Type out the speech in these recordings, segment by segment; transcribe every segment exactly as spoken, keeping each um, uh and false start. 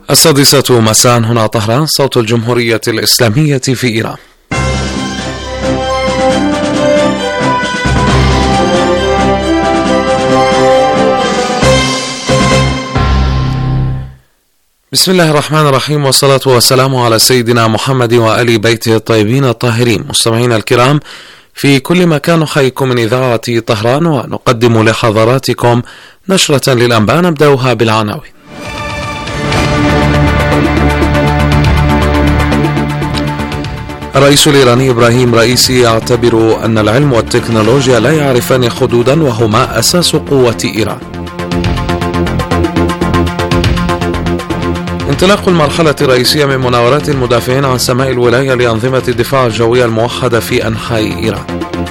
السادسة مساء هنا طهران، صوت الجمهورية الإسلامية في إيران. بسم الله الرحمن الرحيم، والصلاة والسلام على سيدنا محمد وآل بيته الطيبين الطاهرين. مستمعينا الكرام في كل مكان، نحييكم من إذاعة طهران ونقدم لحضراتكم نشرة للأنباء نبدأها بالعناوين. الرئيس الإيراني إبراهيم رئيسي يعتبر أن العلم والتكنولوجيا لا يعرفان حدودا وهما أساس قوة إيران. انطلاق المرحلة الرئيسية من مناورات المدافعين عن سماء الولاية لأنظمة الدفاع الجوية الموحدة في أنحاء إيران.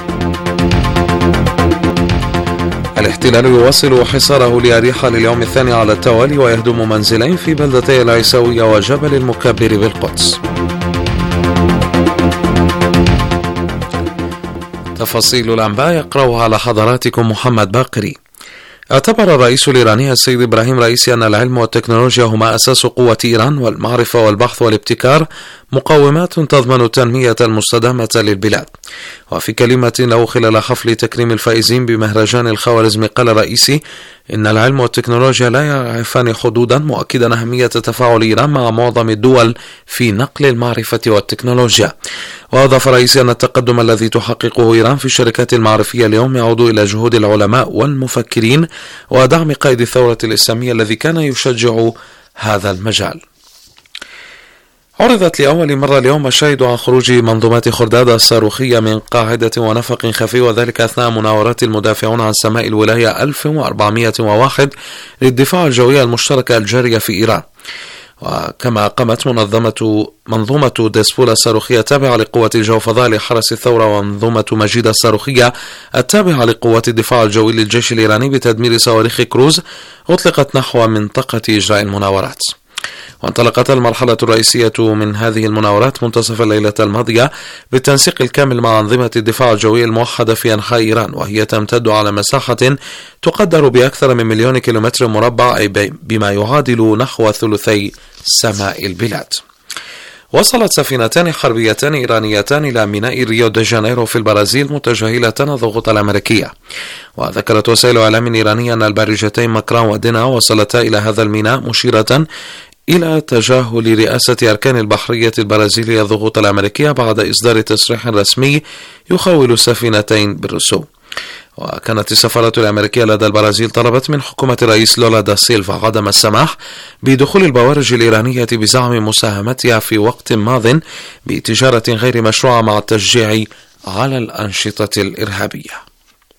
الاحتلال يواصل حصاره لأريحا لليوم الثاني على التوالي ويهدم منزلين في بلدتي العيساوية وجبل المكبر بالقدس. تفاصيل الأنباء يقرأها على حضراتكم محمد باقري. اعتبر الرئيس الإيراني السيد إبراهيم رئيسي أن العلم والتكنولوجيا هما أساس قوة إيران، والمعرفة والبحث والابتكار مقومات تضمن التنمية المستدامة للبلاد. وفي كلمة له خلال حفل تكريم الفائزين بمهرجان الخوارزمي قال الرئيسي إن العلم والتكنولوجيا لا يعرفان حدودا، مؤكدا أهمية تفاعل إيران مع معظم الدول في نقل المعرفة والتكنولوجيا. وأضاف الرئيسي أن التقدم الذي تحققه إيران في الشركات المعرفية اليوم يعود إلى جهود العلماء والمفكرين ودعم قائد الثورة الإسلامية الذي كان يشجع هذا المجال. عرضت لأول مرة اليوم مشاهد عن خروج منظومات خرداد الصاروخية من قاعدة ونفق خفي، وذلك أثناء مناورات المدافعون عن سماء الولاية ألف وأربعمائة وواحد للدفاع الجوية المشتركة الجارية في إيران. وكما قامت منظمة منظومة ديسبولا الصاروخية التابعة لقوة الجو فضاء لحرس الثورة ومنظومة مجيد الصاروخية التابعة لقوة الدفاع الجوي للجيش الإيراني بتدمير صواريخ كروز أطلقت نحو منطقة إجراء المناورات. وانطلقت المرحلة الرئيسية من هذه المناورات منتصف الليلة الماضية بالتنسيق الكامل مع أنظمة الدفاع الجوي الموحدة في أنحاء إيران، وهي تمتد على مساحة تقدر بأكثر من مليون كيلومتر مربع، أي بما يعادل نحو ثلثي سماء البلاد. وصلت سفينتان حربيتان إيرانيتان إلى ميناء ريو دي جانيرو في البرازيل متجاهلتان الضغوط الأمريكية. وذكرت وسائل إعلام إيرانية أن البارجتين مكران ودنا وصلتا إلى هذا الميناء، مشيرة إلى تجاهل رئاسة أركان البحرية البرازيلية الضغوط الأمريكية بعد إصدار تصريح رسمي يخول السفينتين بالرسوم. وكانت السفارة الأمريكية لدى البرازيل طلبت من حكومة الرئيس لولا دا سيلفا عدم السماح بدخول البوارج الإيرانية بزعم مساهمتها في وقت ماض بتجارة غير مشروعة مع التشجيع على الأنشطة الإرهابية.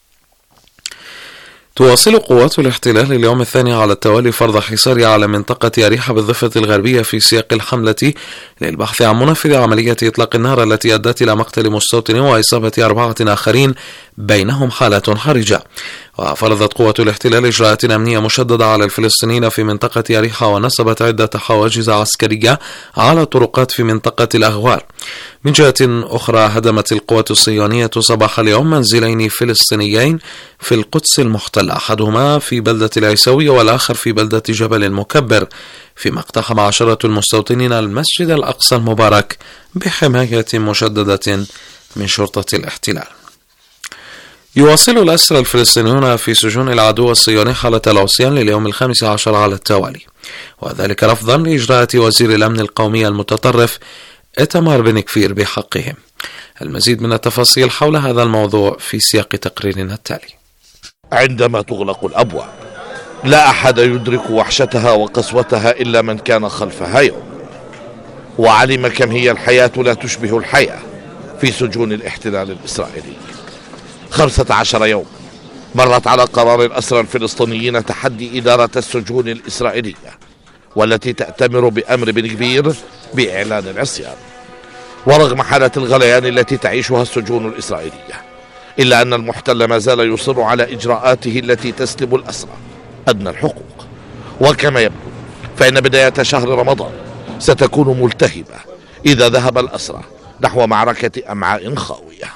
تواصل قوات الاحتلال اليوم الثاني على التوالي فرض حصارها على منطقة أريحا بالضفة الغربية في سياق الحملة للبحث عن منفذ عملية إطلاق النار التي أدت إلى مقتل مستوطن وإصابة أربعة آخرين بينهم حالة حرجة. وفرضت قوات الاحتلال إجراءات أمنية مشددة على الفلسطينيين في منطقة أريحا، ونصبت عدة حواجز عسكرية على طرقات في منطقة الأغوار. من جهة أخرى هدمت القوات الصهيونية صباح اليوم منزلين فلسطينيين في القدس المحتلة، أحدهما في بلدة العيساوية والآخر في بلدة جبل المكبر، فيما اقتحم عشرة المستوطنين المسجد الأقصى المبارك بحماية مشددة من شرطة الاحتلال. يواصل الأسرى الفلسطينيون في سجون العدو الصهيوني حالة العصيان لليوم الخامس عشر على التوالي، وذلك رفضا لإجراءات وزير الأمن القومي المتطرف إيتمار بن كفير بحقهم. المزيد من التفاصيل حول هذا الموضوع في سياق تقريرنا التالي. عندما تغلق الأبواب لا أحد يدرك وحشتها وقسوتها إلا من كان خلفها يوم، وعلم كم هي الحياة لا تشبه الحياة في سجون الاحتلال الإسرائيلي. خمسة عشر يوم مرت على قرار الأسرى الفلسطينيين تحدي إدارة السجون الإسرائيلية، والتي تأتمر بأمر بن كبير بإعلان العصيان. ورغم حالة الغليان التي تعيشها السجون الإسرائيلية، إلا أن المحتل ما زال يصر على إجراءاته التي تسلب الأسرى أدنى الحقوق. وكما يبدو فإن بداية شهر رمضان ستكون ملتهبة إذا ذهب الأسرى نحو معركة أمعاء خاوية.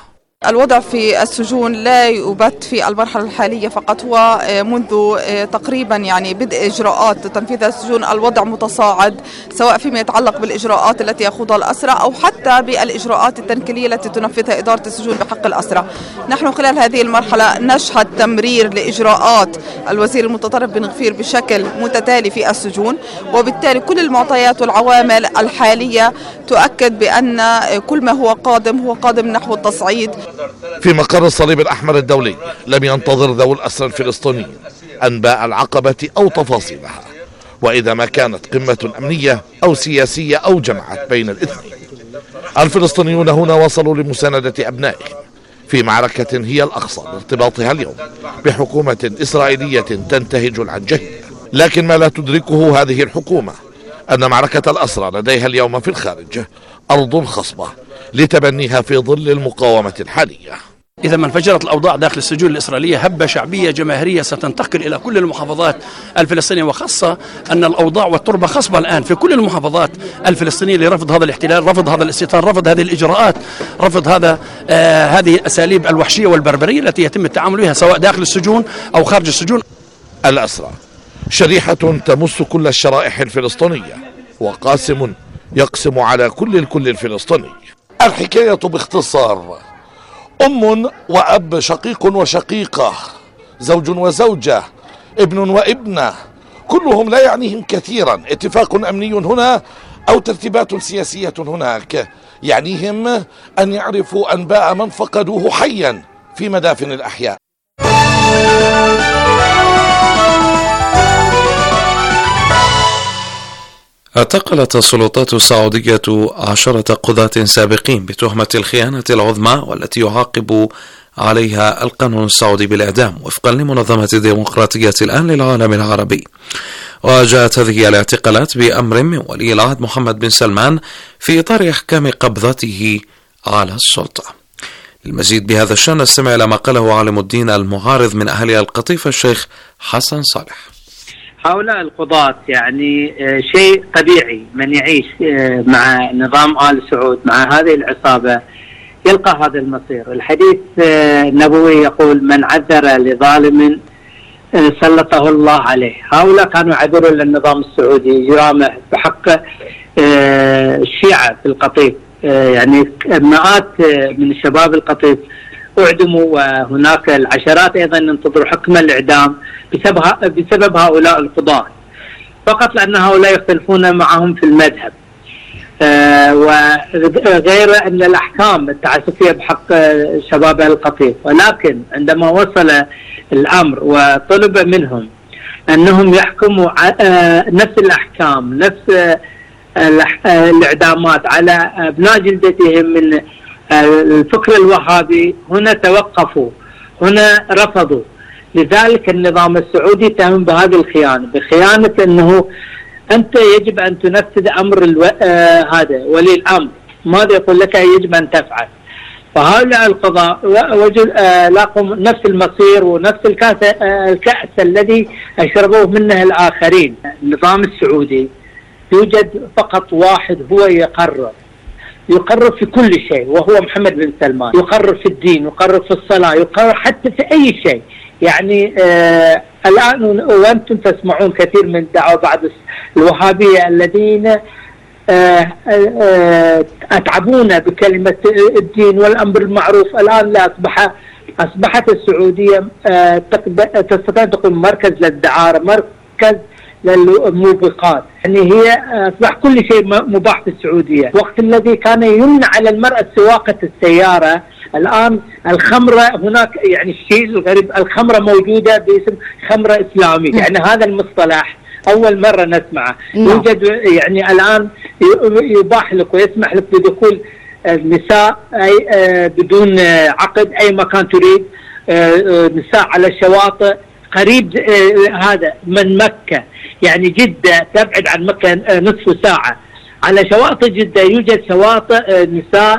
الوضع في السجون لا يبت في المرحلة الحالية فقط، هو منذ تقريبا يعني بدء إجراءات تنفيذ السجون الوضع متصاعد، سواء فيما يتعلق بالإجراءات التي يخوضها الأسرى أو حتى بالإجراءات التنكيلية التي تنفذها إدارة السجون بحق الأسرى. نحن خلال هذه المرحلة نشهد تمرير لإجراءات الوزير المتطرف بن غفير بشكل متتالي في السجون، وبالتالي كل المعطيات والعوامل الحالية تؤكد بأن كل ما هو قادم هو قادم نحو التصعيد. في مقر الصليب الأحمر الدولي لم ينتظر ذوي الأسرى الفلسطينيين أنباء العقبة أو تفاصيلها، وإذا ما كانت قمة أمنية أو سياسية أو جمعت بين الاثنين. الفلسطينيون هنا وصلوا لمساندة أبنائهم في معركة هي الأقصى لارتباطها اليوم بحكومة إسرائيلية تنتهج العنجهية. لكن ما لا تدركه هذه الحكومة أن معركة الأسرى لديها اليوم في الخارج أرض خصبة لتبنيها في ظل المقاومة الحالية. إذا ما انفجرت الأوضاع داخل السجون الإسرائيلية هبة شعبية جماهيرية ستنتقل إلى كل المحافظات الفلسطينية، وخاصة أن الأوضاع والتربة خصبة الآن في كل المحافظات الفلسطينية لرفض هذا الاحتلال، رفض هذا الاستيطان، رفض هذه الإجراءات، رفض هذا آه هذه الأساليب الوحشية والبربرية التي يتم التعامل بها سواء داخل السجون أو خارج السجون. الأسرى شريحة تمس كل الشرائح الفلسطينية، وقاسم يقسم على كل الكل الفلسطيني. الحكاية باختصار: أم وأب، شقيق وشقيقة، زوج وزوجة، ابن وابنة، كلهم لا يعنيهم كثيرا اتفاق أمني هنا أو ترتيبات سياسية هناك، يعنيهم أن يعرفوا أنباء من فقدوه حيا في مدافن الأحياء. اعتقلت السلطات السعودية عشرة قضاة سابقين بتهمة الخيانة العظمى والتي يعاقب عليها القانون السعودي بالإعدام وفقا لمنظمة الديمقراطية الآن للعالم العربي. وجاءت هذه الاعتقالات بأمر من ولي العهد محمد بن سلمان في إطار إحكام قبضته على السلطة. للمزيد بهذا الشأن نستمع إلى ما قاله عالم الدين المعارض من أهالي القطيف الشيخ حسن صالح. هؤلاء القضاة يعني شيء طبيعي، من يعيش مع نظام آل سعود مع هذه العصابة يلقى هذا المصير. الحديث النبوي يقول: من عذر لظالم سلطه الله عليه. هؤلاء كانوا يعذرون للنظام السعودي جرامه بحق الشيعة في القطيف، يعني مئات من الشباب القطيف أعدموا، وهناك العشرات أيضا ينتظروا حكم الإعدام بسبب بسبب هؤلاء القضاة، فقط لأن هؤلاء يختلفون معهم في المذهب. آه وغير أن الأحكام التعسفية بحق شباب القطيف، ولكن عندما وصل الأمر وطلب منهم أنهم يحكموا آه نفس الأحكام، نفس آه الإعدامات على أبناء جلدتهم من الفكر الوهابي، هنا توقفوا، هنا رفضوا. لذلك النظام السعودي تهم بهذه الخيانة، بخيانة أنه أنت يجب أن تنفذ أمر الو... آه هذا ولي الأمر، ماذا يقول لك يجب أن تفعل. فهؤلاء القضاء وجد آه لاقوا نفس المصير ونفس الكأس, آه الكأس الذي أشربوه منه الآخرين. النظام السعودي يوجد فقط واحد هو يقرر، يقرر في كل شيء، وهو محمد بن سلمان. يقرر في الدين، يقرر في الصلاة، يقرر حتى في أي شيء. يعني آه الآن وأنتم تسمعون كثير من دعوة بعض الوهابية الذين آه آه أتعبونا بكلمة الدين والأمر المعروف. الآن لا أصبح أصبحت السعودية آه تستطيع تكون مركز للدعارة، مركز للموبقات، يعني هي أصبح كل شيء مباح في السعودية. وقت الذي كان يمنع على المرأة سواقة السيارة، الآن الخمرة هناك، يعني الشيء الغريب الخمرة موجودة باسم خمرة إسلامي، يعني هذا المصطلح أول مرة نسمعه. يوجد يعني الآن يباح لك ويسمح لك بدخول النساء أي بدون عقد أي مكان تريد، نساء على الشواطئ قريب هذا من مكة، يعني جدة تبعد عن مكة نصف ساعة. على شواطئ جدة يوجد شواطئ نساء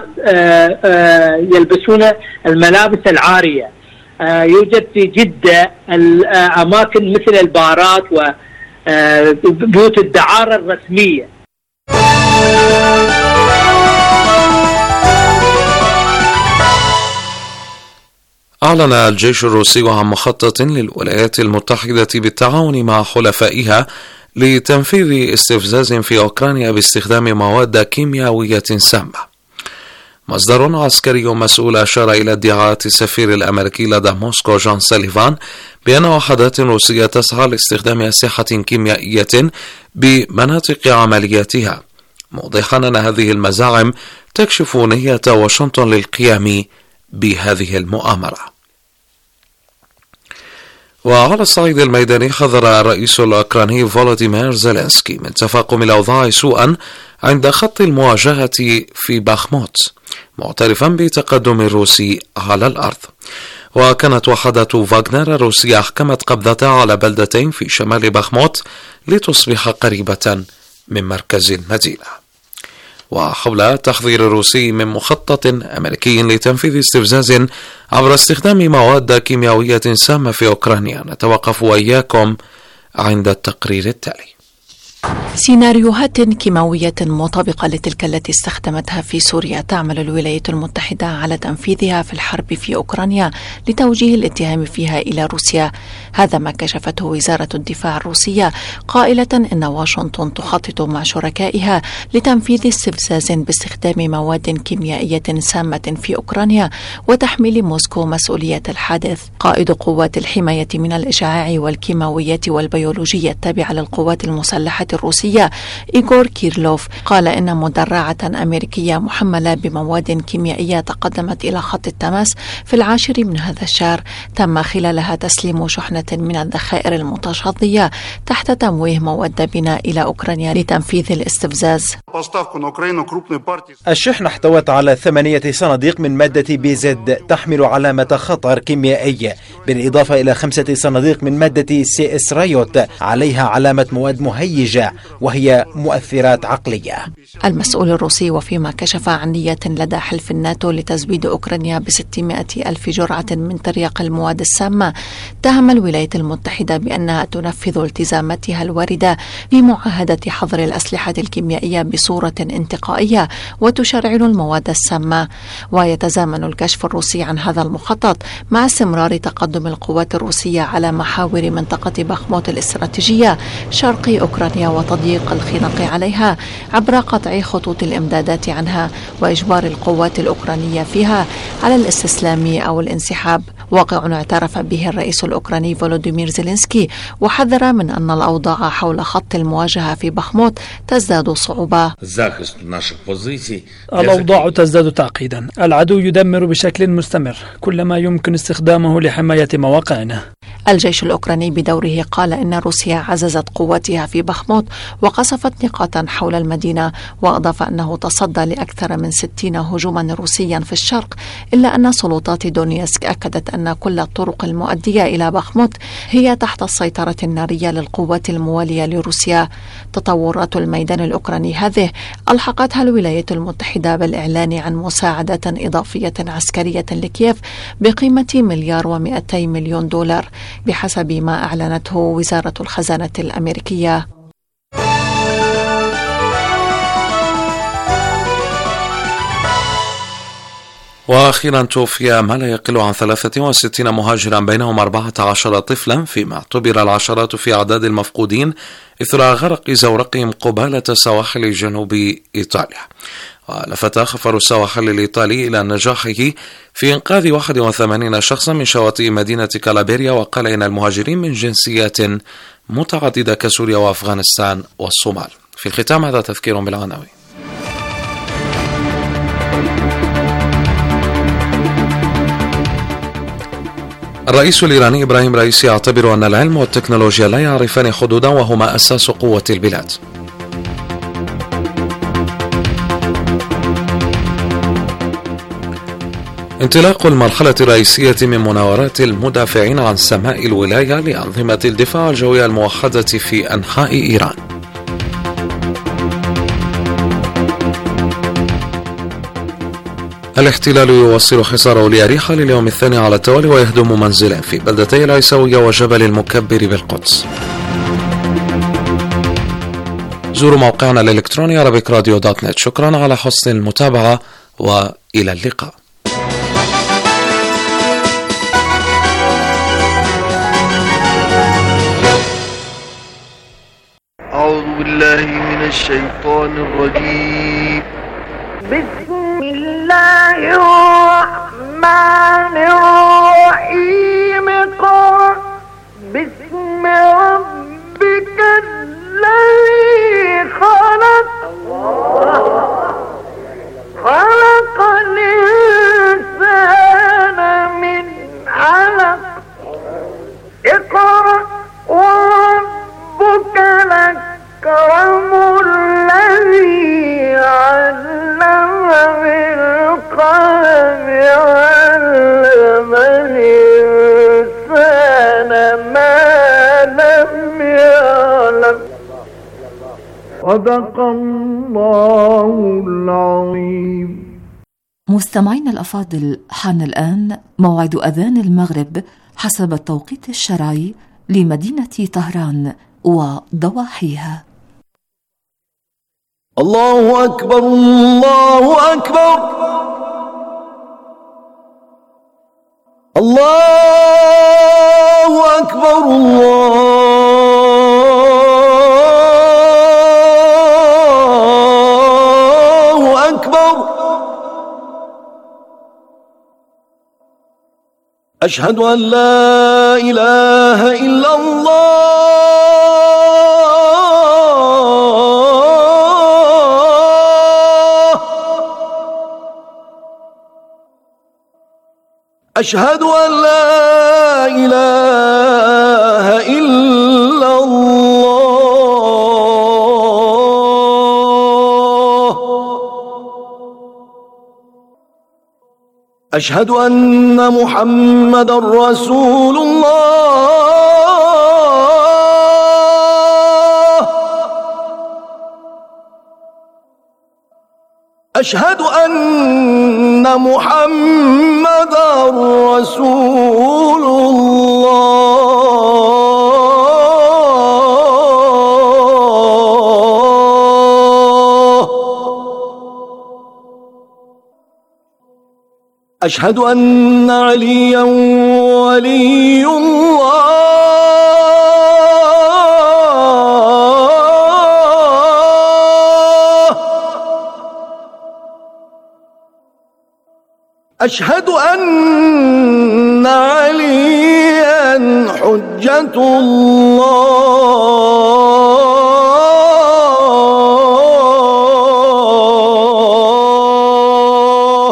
يلبسون الملابس العارية. يوجد في جدة أماكن مثل البارات وبيوت الدعارة الرسمية. أعلن الجيش الروسي عن مخطط للولايات المتحدة بالتعاون مع حلفائها لتنفيذ استفزاز في أوكرانيا باستخدام مواد كيميائية سامة. مصدر عسكري مسؤول أشار إلى ادعاءات السفير الأمريكي لدى موسكو جون ساليفان بأن وحدات روسية تسعى لاستخدام أسلحة كيميائية بمناطق عملياتها، موضحا أن هذه المزاعم تكشف نية واشنطن للقيام بهذه المؤامرة. وعلى الصعيد الميداني حذر الرئيس الأوكراني فولوديمير زيلينسكي من تفاقم الأوضاع سوءا عند خط المواجهة في باخموت، معترفا بتقدم الروسي على الأرض. وكانت وحدة فاغنر الروسية أحكمت قبضتها على بلدتين في شمال باخموت لتصبح قريبة من مركز المدينة. وحول التحذير الروسي من مخطط أمريكي لتنفيذ استفزاز عبر استخدام مواد كيميائية سامة في أوكرانيا، نتوقف وإياكم عند التقرير التالي. سيناريوهات كيماوية مطابقة لتلك التي استخدمتها في سوريا تعمل الولايات المتحدة على تنفيذها في الحرب في أوكرانيا لتوجيه الاتهام فيها إلى روسيا. هذا ما كشفته وزارة الدفاع الروسية، قائلة إن واشنطن تخطط مع شركائها لتنفيذ استفزاز باستخدام مواد كيميائية سامة في أوكرانيا وتحميل موسكو مسؤولية الحادث. قائد قوات الحماية من الإشعاع والكيماويات والبيولوجية التابعة للقوات المسلحة الروسية إيغور كيرلوف قال إن مدرعة أمريكية محملة بمواد كيميائية تقدمت إلى خط التماس في العاشر من هذا الشهر، تم خلالها تسليم شحنة من الذخائر المتشظية تحت تمويه مواد بناء إلى أوكرانيا لتنفيذ الاستفزاز. الشحنة احتوت على ثمانية صناديق من مادة بي زد تحمل علامة خطر كيميائي، بالإضافة إلى خمسة صناديق من مادة سي اس رايوت عليها علامة مواد مهيجة وهي مؤثرات عقلية. المسؤول الروسي وفيما كشف عن نية لدى حلف الناتو لتزويد أوكرانيا بستمائة ألف جرعة من ترياق المواد السامة، اتهم الولايات المتحدة بأنها تنفذ التزاماتها الواردة في معاهدة حظر الأسلحة الكيميائية بصورة انتقائية وتشرعن المواد السامة. ويتزامن الكشف الروسي عن هذا المخطط مع استمرار تقدم القوات الروسية على محاور منطقة باخموت الاستراتيجية شرقي أوكرانيا وتضييق الخناق عليها عبر قطع خطوط الإمدادات عنها وإجبار القوات الأوكرانية فيها على الاستسلام أو الانسحاب، واقع اعترف به الرئيس الأوكراني فولوديمير زيلينسكي، وحذر من أن الأوضاع حول خط المواجهة في باخموت تزداد صعوبة. الأوضاع تزداد تعقيدا، العدو يدمر بشكل مستمر كل ما يمكن استخدامه لحماية مواقعنا. الجيش الأوكراني بدوره قال إن روسيا عززت قواتها في باخموت وقصفت نقاطا حول المدينة، وأضاف أنه تصدى لأكثر من ستين هجوما روسيا في الشرق، إلا أن سلطات دونيسك أكدت أن كل الطرق المؤدية إلى باخموت هي تحت السيطرة النارية للقوات الموالية لروسيا. تطورات الميدان الأوكراني هذه ألحقتها الولايات المتحدة بالإعلان عن مساعدة إضافية عسكرية لكييف بقيمة مليار ومئتي مليون دولار بحسب ما أعلنته وزارة الخزانة الأمريكية. وأخيرا توفي ما لا يقل عن ثلاثة وستين مهاجرا بينهم أربعة عشر طفلا، فيما اعتبر العشرات في أعداد المفقودين إثر غرق زورقهم قبالة سواحل جنوب إيطاليا. ولفت خفر السواحل الإيطالي إلى نجاحه في إنقاذ واحد وثمانين شخصا من شواطئ مدينة كالابيريا، وقال إن المهاجرين من جنسيات متعددة كسوريا وأفغانستان والصومال. في الختام هذا تذكير بالعناوين. الرئيس الإيراني إبراهيم رئيسي يعتبر أن العلم والتكنولوجيا لا يعرفان حدودا وهما أساس قوة البلاد. انطلاق المرحلة الرئيسية من مناورات المدافعين عن سماء الولاية لأنظمة الدفاع الجوية الموحدة في أنحاء إيران. الاحتلال يواصل حصاره لأريحا لليوم الثاني على التوالي ويهدم منزلا في بلدتي العيسوية وجبل المكبر بالقدس. زوروا موقعنا الإلكتروني عربيك راديو دوت نت. شكرا على حسن المتابعة وإلى اللقاء. بالله من الشيطان الرجيم. بسم الله الرحمن الرحيم. قل بسم ربك الذي خلق خلق الإنسان من علق. اقرأ وربك الأكرم الذي علم بالقلم علم الإنسان ما لم يعلم. صدق الله العظيم. مستمعينا الأفاضل، حان الآن موعد أذان المغرب حسب التوقيت الشرعي لمدينة طهران وضواحيها. الله أكبر الله أكبر الله أكبر الله أكبر. أشهد أن لا إله إلا الله أشهد أن لا إله إلا الله أشهد أن محمدًا رسول الله أشهد أن محمدًا رسول الله أشهد أن عليًا ولي الله أشهد أن عليًا حجة الله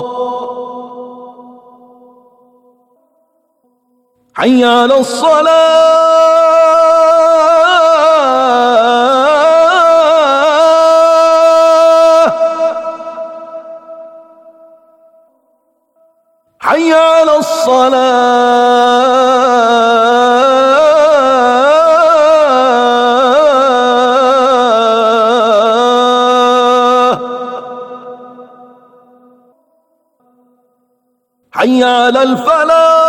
حي على الصلاة حي على الصلاة حي على الفلاح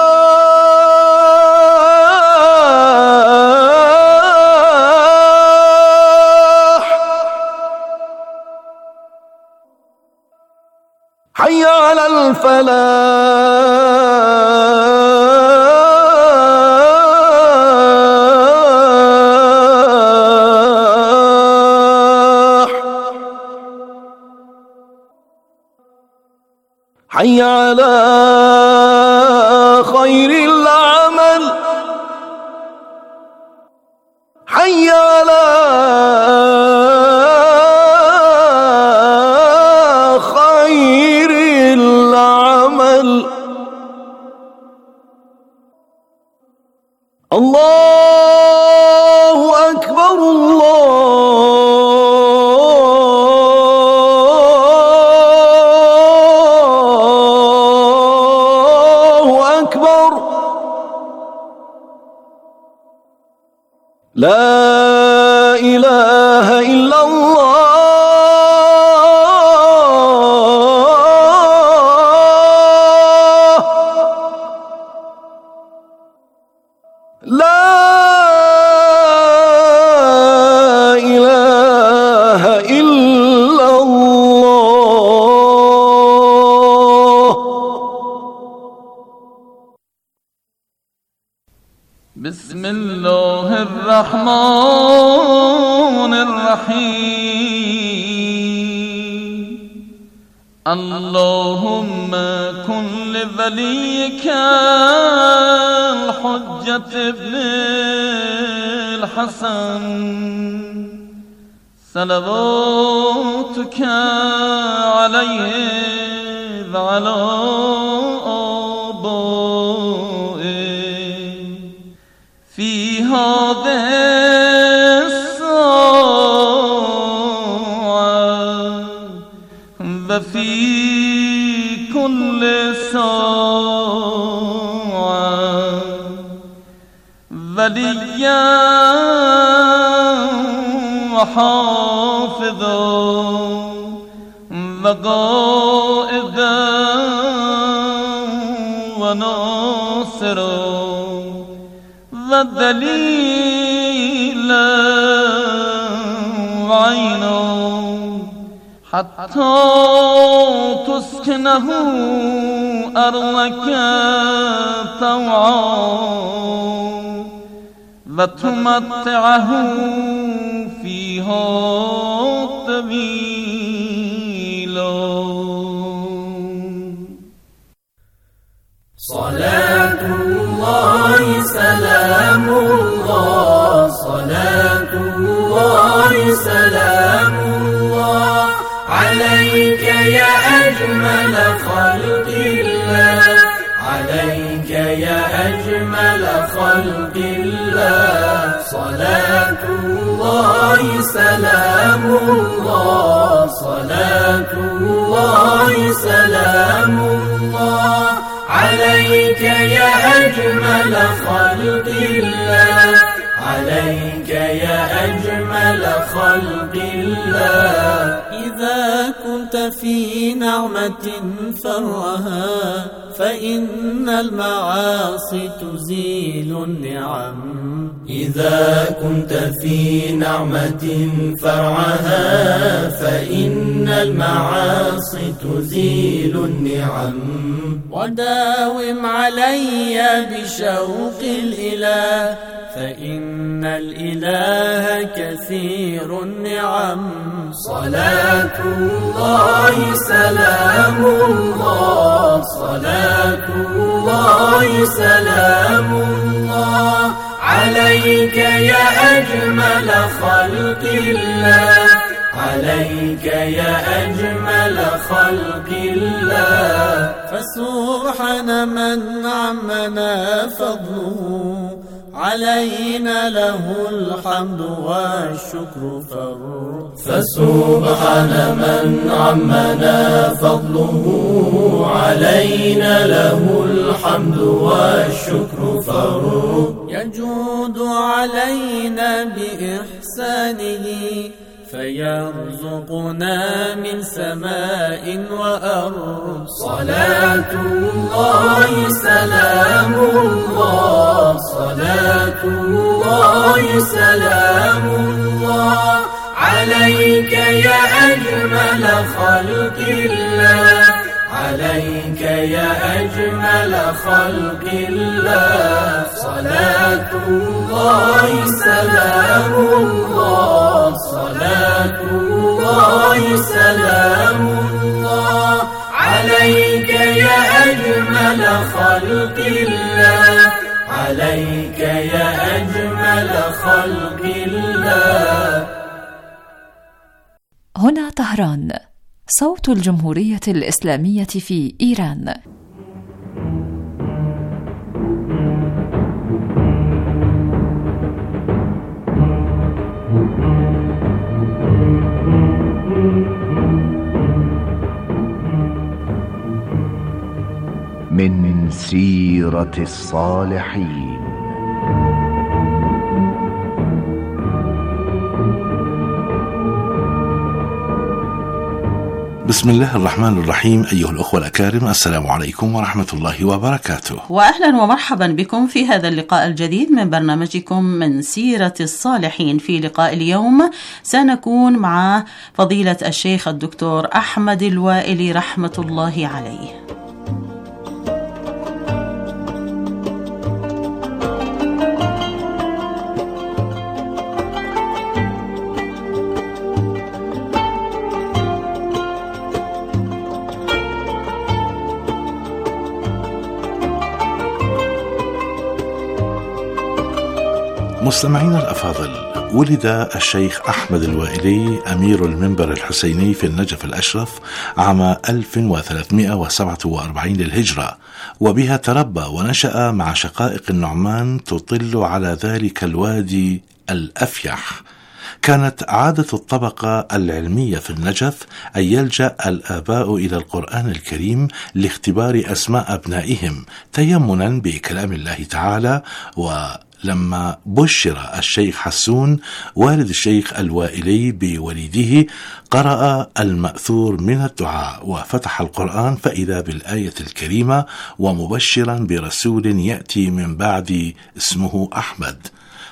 حي على الفلاح حي على خير العمل حي على خير العمل الله أكبر الله أكبر لا إله إلا الله لا إله إلا الله. بسم الله الرحمن الرحمن الرحيم اللهم كن لوليك الحجة ابن الحسن صلواتك عليه وعلى آبائه في هذه الساعة وفي كل ساعة وليا وحافظا وقائدا وناصرا ودليلا وعينا حتى تسكنه أرضك طوعا وتمتعه فيها طويلا. صلاة الله سلام الله صلاة الله سلام الله عليك يا أجمل خلق الله عليك يا أجمل خلق الله صلاة الله سلام الله صلاة الله سلام الله عليك يا أجمل خلق الله عليك يا أجمل خلق الله إذا كنت في نعمة فرها فإن المعاصي تزيل النعم إذا كنت في نعمة فرعها فإن المعاصي تزيل النعم وداوم علي بشوق الإله فإن الإله كثير النعم صلاة الله سلام الله صلاة الله سلام الله عليك يا أجمل خلق الله عليك يا أجمل خلق الله فسبحان من عمنا فضله علينا له الحمد والشكر فرد فسبحان من عمنا فضله علينا له الحمد والشكر فرد يجود علينا بإحسانه فيرزقنا من سماء وأرض صلاة الله سلام الله صلاة الله سلام الله عليك يا أجمل خلق الله عليك يا أجمل خلق الله صلاة الله سلام الله صلاة الله سلام الله عليك يا أجمل خلق الله عليك يا أجمل خلق الله. هنا طهران، صوت الجمهورية الإسلامية في إيران. من سيرة الصالحين. بسم الله الرحمن الرحيم. أيها الأخوة الأكارم، السلام عليكم ورحمة الله وبركاته، وأهلا ومرحبا بكم في هذا اللقاء الجديد من برنامجكم من سيرة الصالحين. في لقاء اليوم سنكون مع فضيلة الشيخ الدكتور أحمد الوائلي رحمة الله عليه. مستمعينا الأفاضل، ولد الشيخ أحمد الوائلي أمير المنبر الحسيني في النجف الأشرف عام ألف وثلاثمائة وسبعة وأربعين للهجرة، وبها تربى ونشأ مع شقائق النعمان تطل على ذلك الوادي الأفيح. كانت عادة الطبقة العلمية في النجف أن يلجأ الآباء إلى القرآن الكريم لاختبار أسماء أبنائهم تيمنا بكلام الله تعالى. ولما بشر الشيخ حسون والد الشيخ الوائلي بوليده قرأ المأثور من الدعاء وفتح القرآن فإذا بالآية الكريمة: ومبشرا برسول يأتي من بعد اسمه أحمد،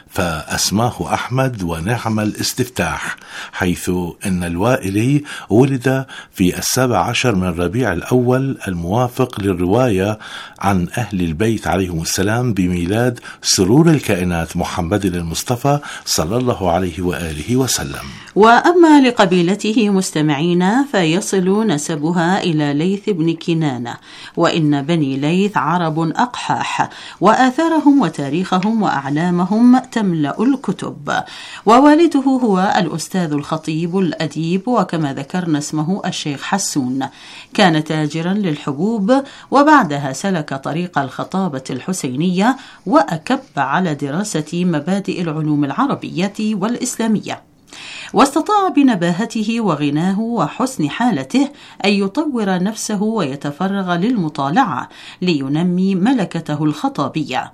فأسماه أحمد ونعم الاستفتاح، حيث أن الوائلي ولد في السابع عشر من ربيع الأول الموافق للرواية عن أهل البيت عليهم السلام بميلاد سرور الكائنات محمد المصطفى صلى الله عليه وآله وسلم. وأما لقبيلته مستمعين فيصل نسبها إلى ليث بن كنانة، وإن بني ليث عرب أقحاح، وآثارهم وتاريخهم وأعلامهم تملأ الكتب. ووالده هو الأستاذ الخطيب الأديب، وكما ذكرنا اسمه الشيخ حسون. كان تاجرا للحبوب، وبعدها سلك طريق الخطابة الحسينية وأكب على دراسة مبادئ العلوم العربية والإسلامية، واستطاع بنباهته وغناه وحسن حالته أن يطور نفسه ويتفرغ للمطالعة لينمي ملكته الخطابية.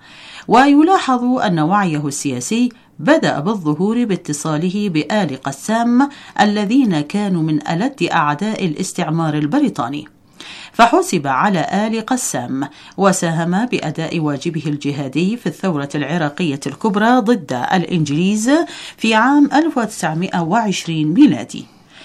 ويلاحظ أن وعيه السياسي بدأ بالظهور باتصاله بآل قسام الذين كانوا من ألد أعداء الاستعمار البريطاني، فحسب على آل قسام وساهم بأداء واجبه الجهادي في الثورة العراقية الكبرى ضد الإنجليز في عام ألف وتسعمائة وعشرين ميلادي.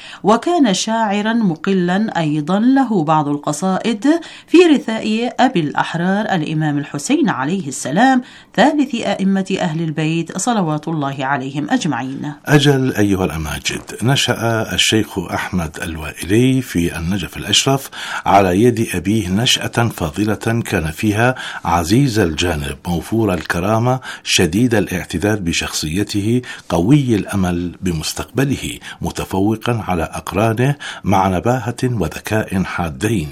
وكان شاعرا مقلا أيضا، له بعض القصائد في رثاء أبي الأحرار الإمام الحسين عليه السلام ثالث أئمة أهل البيت صلوات الله عليهم أجمعين. أجل أيها الأماجد، نشأ الشيخ أحمد الوائلي في النجف الأشرف على يد أبيه نشأة فاضلة كان فيها عزيز الجانب، موفور الكرامة، شديد الاعتداد بشخصيته، قوي الأمل بمستقبله، متفوقا على أقرانه مع نباهة وذكاء حادين.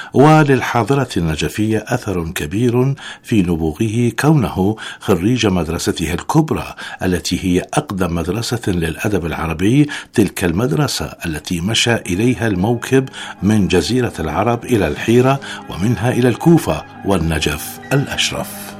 وللحاضرة النجفية أثر كبير في نبوغه كونه خريج مدرسته الكبرى التي هي أقدم مدرسة للأدب العربي، تلك المدرسة التي مشى إليها الموكب من جزيرة العرب إلى الحيرة، ومنها إلى الكوفة والنجف الأشرف.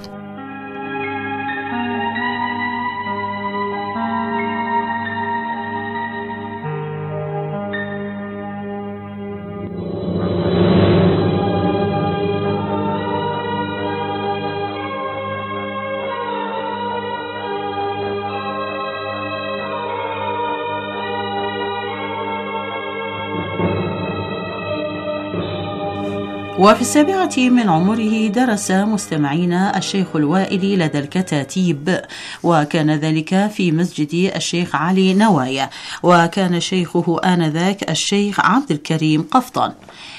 وفي السابعة من عمره درس مستمعينا الشيخ الوائلي لدى الكتاتيب، وكان ذلك في مسجد الشيخ علي نوايا، وكان شيخه آنذاك الشيخ عبد الكريم قفطان.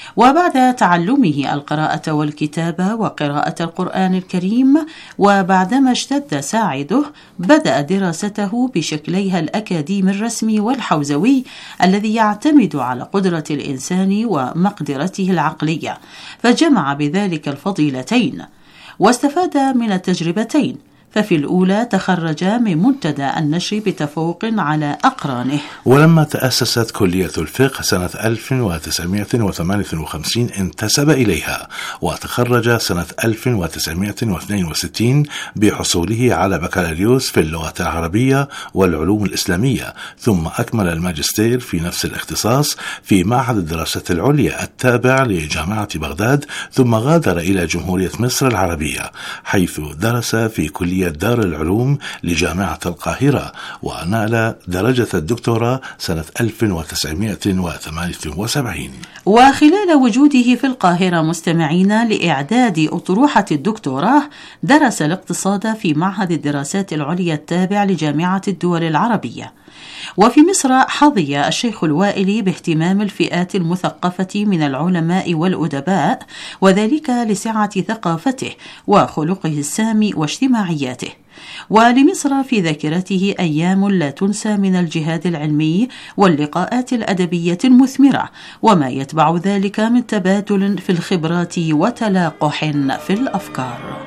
وبعد تعلمه القراءة والكتابة وقراءة القرآن الكريم، وبعدما اشتد ساعده، بدأ دراسته بشكليها الأكاديمي الرسمي والحوزوي الذي يعتمد على قدرة الإنسان ومقدرته العقلية، فجمع بذلك الفضيلتين واستفاد من التجربتين. ففي الأولى تخرج من منتدى النشر بتفوق على أقرانه. ولما تأسست كلية الفقه سنة ألف وتسعمائة وثمانية وخمسين انتسب إليها، وتخرج سنة ألف وتسعمائة واثنين وستين بحصوله على بكالوريوس في اللغة العربية والعلوم الإسلامية، ثم أكمل الماجستير في نفس الاختصاص في معهد الدراسات العليا التابع لجامعة بغداد، ثم غادر إلى جمهورية مصر العربية حيث درس في كلية دار العلوم لجامعة القاهرة، ونال درجة الدكتوراه سنة ألف وتسعمائة وثمانية وسبعين. وخلال وجوده في القاهرة مستمعين لإعداد أطروحة الدكتوراه، درس الاقتصاد في معهد الدراسات العليا التابع لجامعة الدول العربية. وفي مصر حظي الشيخ الوائلي باهتمام الفئات المثقفة من العلماء والأدباء، وذلك لسعة ثقافته وخلقه السامي واجتماعياته. ولمصر في ذاكرته أيام لا تنسى من الجهاد العلمي واللقاءات الأدبية المثمرة، وما يتبع ذلك من تبادل في الخبرات وتلاقح في الأفكار.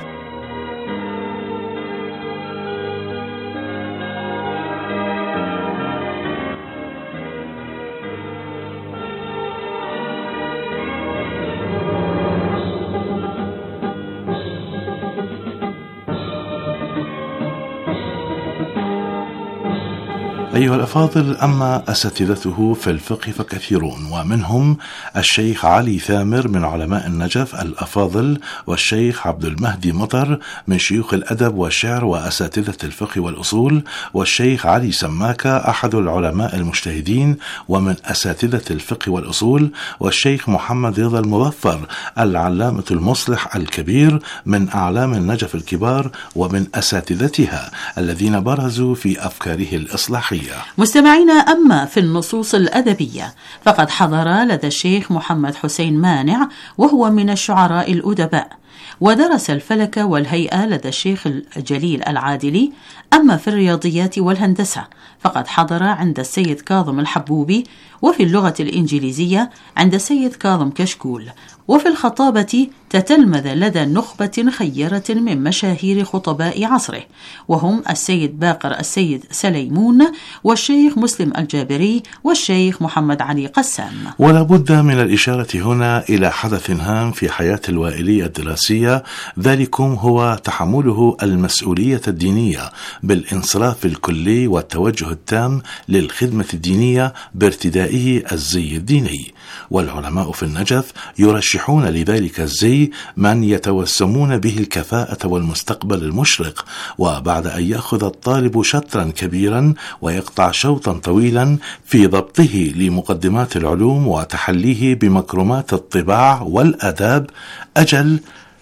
أيها الأفاضل، أما أساتذته في الفقه فكثيرون، ومنهم الشيخ علي ثامر من علماء النجف الأفاضل، والشيخ عبد المهدي مطر من شيوخ الأدب والشعر وأساتذة الفقه والأصول، والشيخ علي سماكة أحد العلماء المجتهدين ومن أساتذة الفقه والأصول، والشيخ محمد رضا المظفر العلامة المصلح الكبير من أعلام النجف الكبار ومن أساتذتها الذين برزوا في أفكاره الإصلاحية. مستمعينا، أما في النصوص الأدبية فقد حضر لدى الشيخ محمد حسين مانع وهو من الشعراء الأدباء، ودرس الفلك والهيئة لدى الشيخ الجليل العادلي. أما في الرياضيات والهندسة فقد حضر عند السيد كاظم الحبوبي، وفي اللغة الإنجليزية عند السيد كاظم كشكول، وفي الخطابة تتلمذ لدى نخبة خيرة من مشاهير خطباء عصره، وهم السيد باقر السيد سليمون والشيخ مسلم الجابري والشيخ محمد علي قسام. ولا بد من الإشارة هنا إلى حدث هام في حياة الوائلي الدراسية، ذلكم هو تحمله المسؤولية الدينية بالانصراف الكلي والتوجه التام للخدمة الدينية بارتدائه الزي الديني. والعلماء في النجف يرشحون لذلك الزي من يتوسمون به الكفاءة والمستقبل المشرق، وبعد أن يأخذ الطالب شطرا كبيرا ويقطع شوطا طويلا في ضبطه لمقدمات العلوم وتحليه بمكرمات الطباع والآداب، أجل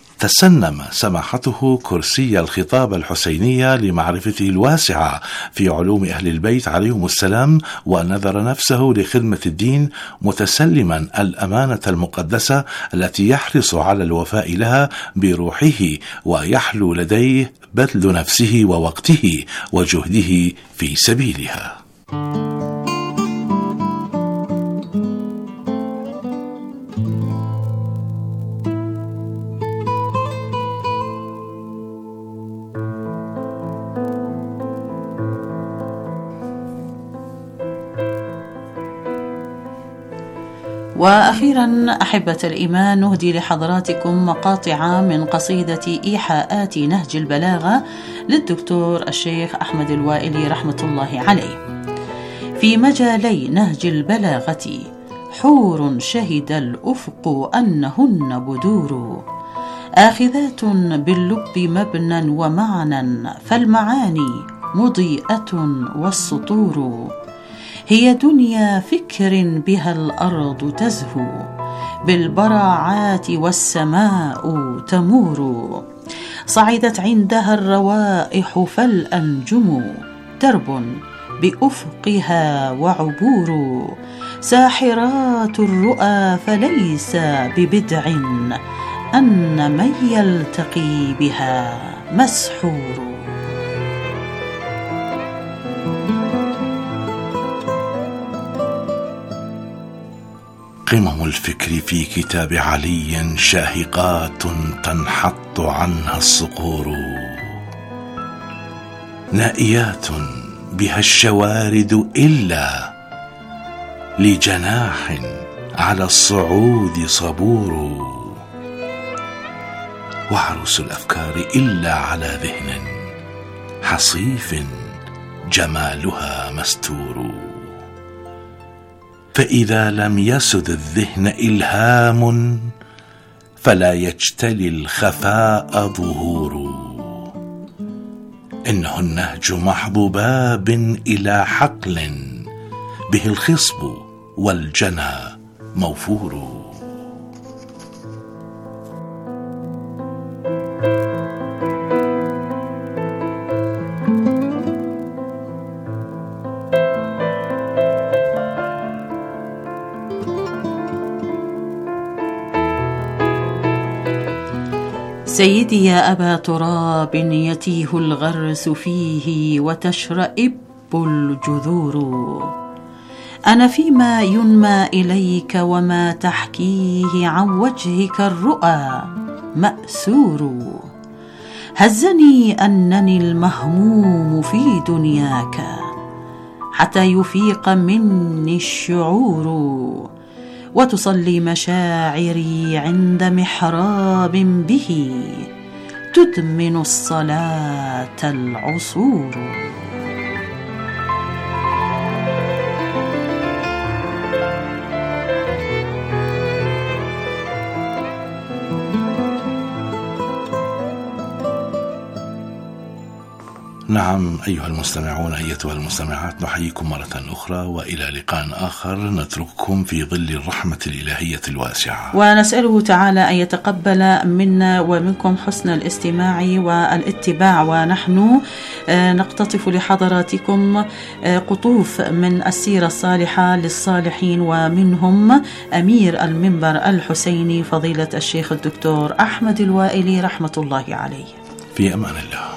تسنم سماحته كرسي الخطاب الحسينية لمعرفته الواسعة في علوم أهل البيت عليهم السلام، ونذر نفسه لخدمة الدين متسلما الأمانة المقدسة التي يحرص على الوفاء لها بروحه، ويحلو لديه بذل نفسه ووقته وجهده في سبيلها. وأخيرا أحبة الإيمان، نهدي لحضراتكم مقاطع من قصيدة إيحاءات نهج البلاغة للدكتور الشيخ أحمد الوائلي رحمة الله عليه. في مجالي نهج البلاغة حور شهد الأفق أنهن بدور، آخذات باللب مبنى ومعنى، فالمعاني مضيئة والسطور. هي دنيا فكر بها الأرض تزهو، بالبراعات والسماء تمور. صعدت عندها الروائح فالأنجم، درب بأفقها وعبور. ساحرات الرؤى فليس ببدع، أن من يلتقي بها مسحور. قمم الفكر في كتاب علي شاهقات تنحط عنها الصقور، نائيات بها الشوارد إلا لجناح على الصعود صبور. وعروس الأفكار إلا على ذهن حصيف جمالها مستور. فإذا لم يسد الذهن إلهام فلا يجتلي الخفاء ظهور. إنه النهج محض باب إلى حقل به الخصب والجنى موفور. سيدي يا أبا تراب يتيه الغرس فيه وتشرئب الجذور، أنا فيما ينمى إليك وما تحكيه عن وجهك الرؤى مأسور. هزني أنني المهموم في دنياك حتى يفيق مني الشعور، وتصلي مشاعري عند محراب به تدمن الصلاة العصور. نعم أيها المستمعون أيتها المستمعات، نحييكم مرة أخرى وإلى لقاء آخر نترككم في ظل الرحمة الإلهية الواسعة، ونسأله تعالى أن يتقبل منا ومنكم حسن الاستماع والاتباع. ونحن نقتطف لحضراتكم قطوف من السيرة الصالحة للصالحين، ومنهم أمير المنبر الحسيني فضيلة الشيخ الدكتور أحمد الوائلي رحمة الله عليه. في أمان الله.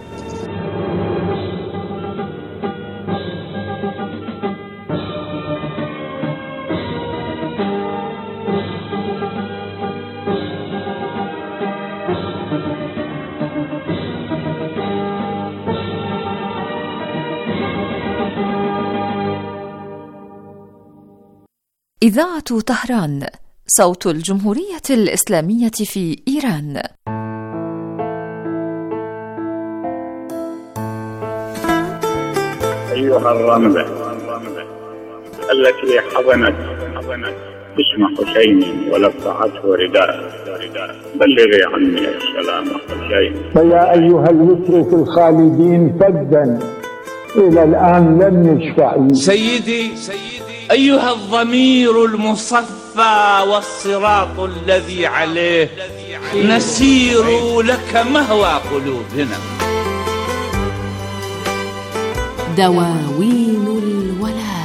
إذاعة طهران، صوت الجمهورية الإسلامية في إيران. أيها الرملة التي حضنت اسم حسين ولفعته رداء، بلغي عني السلام حسين. فيا أيها الوتر في الخالدين فدا إلى الآن لم يشفع. سيدي أيها الضمير المصفى والصراط الذي عليه نسير لك مهوى قلوبنا. دواوين الولاء.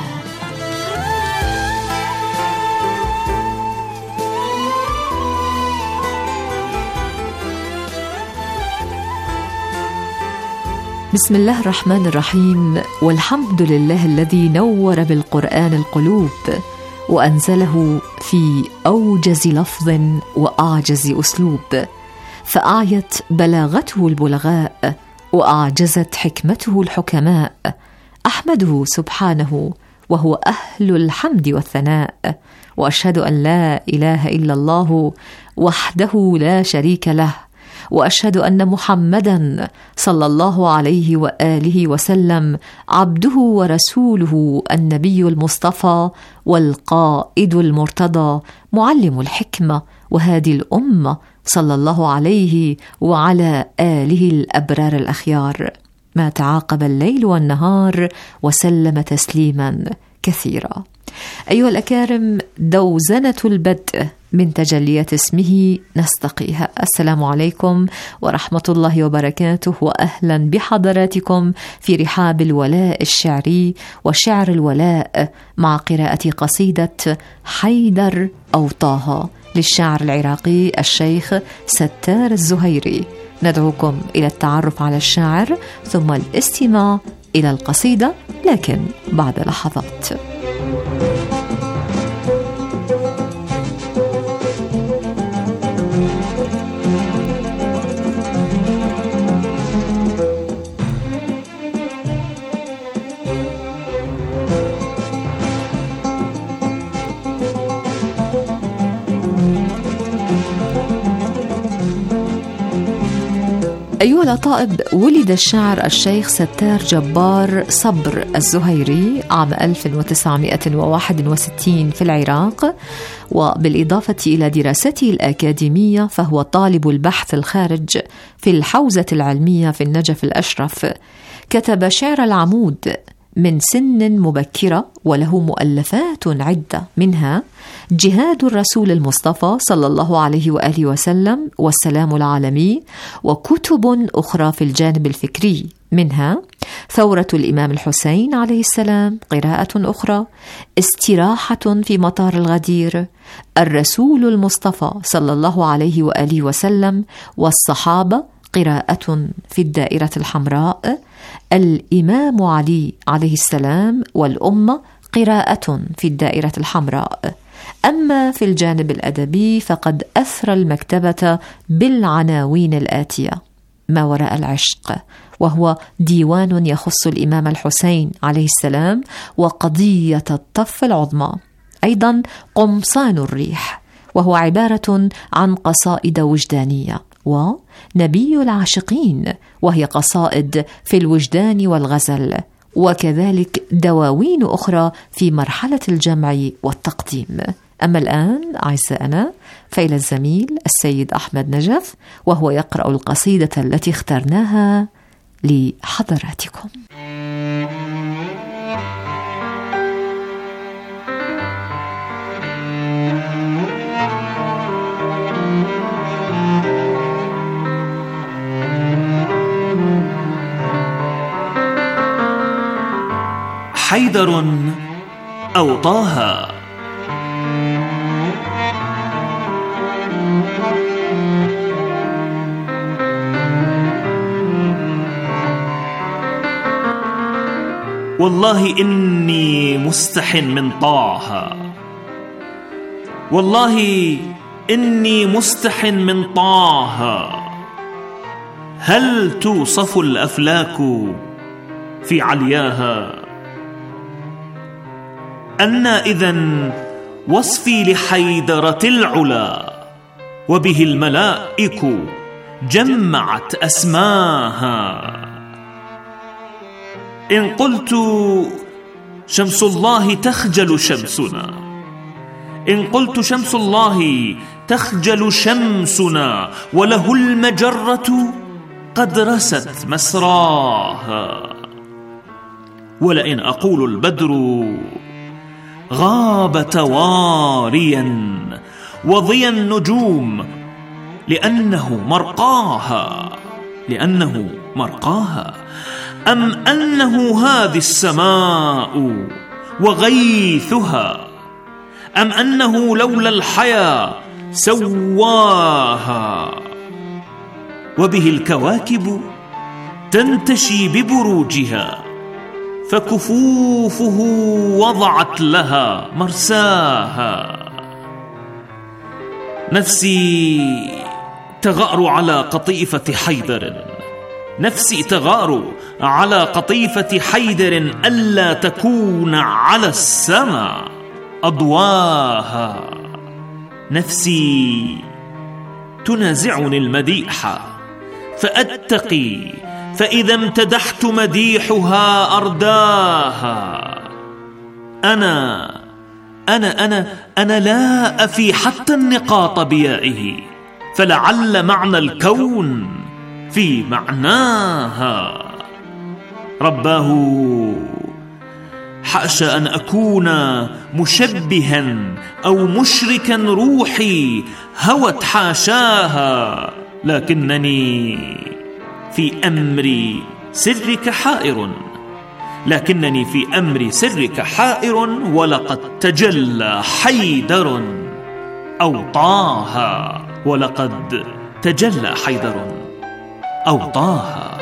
بسم الله الرحمن الرحيم، والحمد لله الذي نور بالقرآن القلوب وأنزله في أوجز لفظ وأعجز أسلوب، فأعيت بلاغته البلغاء وأعجزت حكمته الحكماء. أحمده سبحانه وهو أهل الحمد والثناء، وأشهد أن لا إله إلا الله وحده لا شريك له، وأشهد أن محمدًا صلى الله عليه وآله وسلم عبده ورسوله النبي المصطفى والقائد المرتضى، معلم الحكمة وهادي الأمة، صلى الله عليه وعلى آله الأبرار الأخيار، ما تعاقب الليل والنهار وسلم تسليما كثيرا. أيها الأكارم، دوزنة البدء من تجليات اسمه نستقيها. السلام عليكم ورحمة الله وبركاته، وأهلا بحضراتكم في رحاب الولاء الشعري وشعر الولاء مع قراءة قصيدة حيدر أو طه للشاعر العراقي الشيخ ستار الزهيري. ندعوكم إلى التعرف على الشاعر ثم الاستماع إلى القصيدة، لكن بعد لحظات. أيها الأطائب، ولد الشاعر الشيخ ستار جبار صبر الزهيري عام ألف وتسعمائة وواحد وستين في العراق، وبالإضافة إلى دراسته الأكاديمية فهو طالب البحث الخارج في الحوزة العلمية في النجف الأشرف. كتب شعر العمود من سن مبكرة، وله مؤلفات عدة، منها جهاد الرسول المصطفى صلى الله عليه وآله وسلم والسلام العالمي، وكتب أخرى في الجانب الفكري، منها ثورة الإمام الحسين عليه السلام قراءة أخرى، استراحة في مطار الغدير، الرسول المصطفى صلى الله عليه وآله وسلم والصحابة قراءة في الدائرة الحمراء، الإمام علي عليه السلام والأمة قراءة في الدائرة الحمراء. أما في الجانب الأدبي فقد أثرى المكتبة بالعناوين الآتية: ما وراء العشق، وهو ديوان يخص الإمام الحسين عليه السلام وقضية الطف العظمى. أيضا قمصان الريح، وهو عبارة عن قصائد وجدانية، ونبي العاشقين، وهي قصائد في الوجدان والغزل، وكذلك دواوين أخرى في مرحلة الجمع والتقديم. أما الآن أعزائنا فإلى الزميل السيد أحمد نجف، وهو يقرأ القصيدة التي اخترناها لحضراتكم. حيدر أو طه. والله إني مستح من طه، والله إني مستح من طه، هل توصف الأفلاك في علياها؟ أنا إذن وصفي لحيدرة العلا، وبه الملائك جمعت أسماها. إن قلت شمس الله تخجل شمسنا، إن قلت شمس الله تخجل شمسنا، وله المجرة قد رست مسراها. ولئن أقول البدر غاب تواريا وضي النجوم، لأنه مرقاها، لأنه مرقاها، أم أنه هذه السماء وغيثها، أم أنه لولا الحيا سواها. وبه الكواكب تنتشي ببروجها، فكفوفه وضعت لها مرساها. نفسي تغار على قطيفة حيدر، نفسي تغار على قطيفة حيدر، ألا تكون على السماء أضواها. نفسي تنازعني المديح فأتقي، فإذا امتدحت مديحها أرداها. أنا أنا أنا أنا لا أفي حتى النقاط بيائه، فلعل معنى الكون في معناها. رباه حاشا أن أكون مشبها أو مشركا، روحي هوت حاشاها، لكنني في أمر سرك حائر، لكنني في أمر سرك حائر، ولقد تجلى حيدر أو طه، ولقد تجلى حيدر أو طه.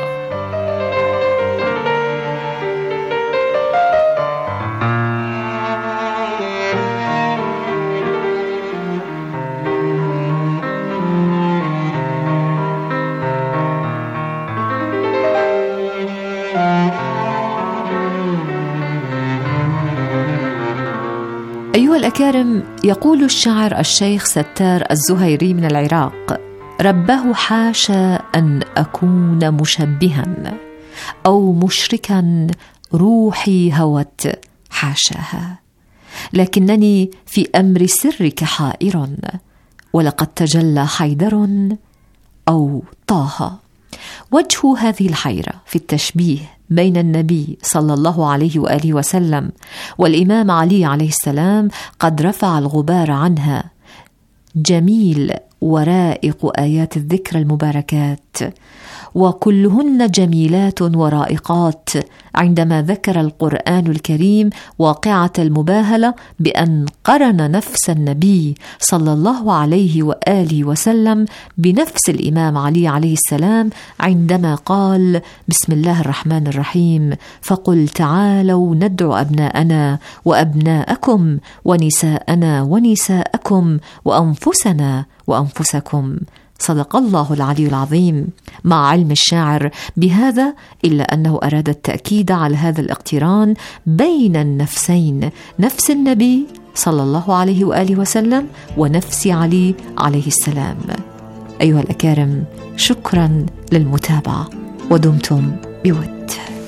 أيها الأكارم، يقول الشاعر الشيخ ستار الزهيري من العراق: رباه حاشا أن أكون مشبها أو مشركا، روحي هوت حاشاها، لكنني في أمر سرك حائر، ولقد تجلى حيدر أو طه. وجه هذه الحيرة في التشبيه بين النبي صلى الله عليه وآله وسلم والإمام علي عليه السلام قد رفع الغبار عنها جميل ورائق آيات الذكر المباركات، وكلهن جميلات ورائقات عندما ذكر القرآن الكريم واقعة المباهلة بأن قرن نفس النبي صلى الله عليه وآله وسلم بنفس الإمام علي عليه السلام عندما قال: بسم الله الرحمن الرحيم، فقل تعالوا ندعو أبناءنا وأبناءكم ونساءنا ونساءكم وأنفسنا وأنفسكم. صدق الله العلي العظيم. مع علم الشاعر بهذا إلا أنه أراد التأكيد على هذا الاقتران بين النفسين، نفس النبي صلى الله عليه وآله وسلم ونفس علي عليه السلام. أيها الأكارم، شكرا للمتابعة ودمتم بود.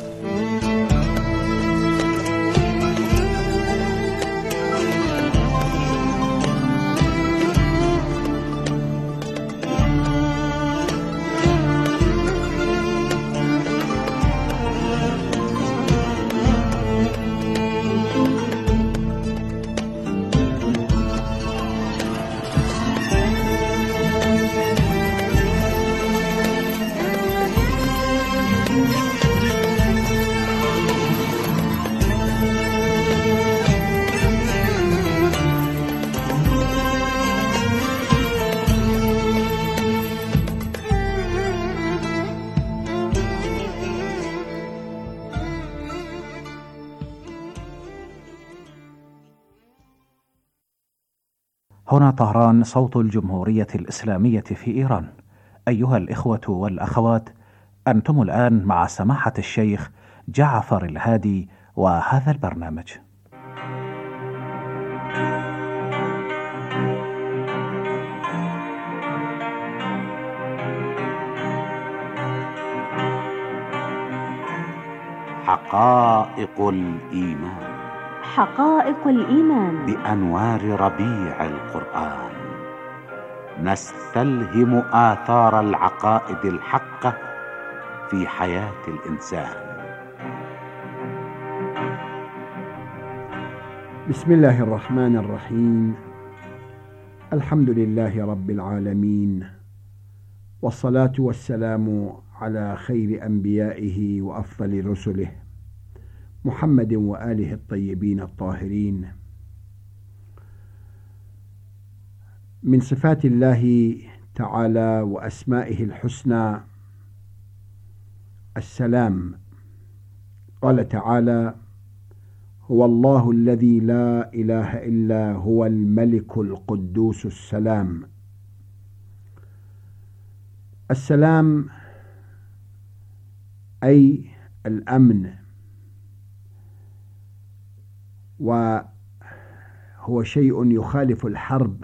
هنا طهران، صوت الجمهورية الإسلامية في إيران. أيها الإخوة والأخوات، أنتم الآن مع سماحة الشيخ جعفر الهادي وهذا البرنامج. حقائق الإيمان، حقائق الإيمان بأنوار ربيع القرآن نستلهم آثار العقائد الحقة في حياة الإنسان. بسم الله الرحمن الرحيم. الحمد لله رب العالمين، والصلاة والسلام على خير أنبيائه وأفضل رسله محمد وآله الطيبين الطاهرين. من صفات الله تعالى وأسمائه الحسنى السلام. قال تعالى: هو الله الذي لا إله إلا هو الملك القدوس السلام. السلام أي الأمن، وهو شيء يخالف الحرب،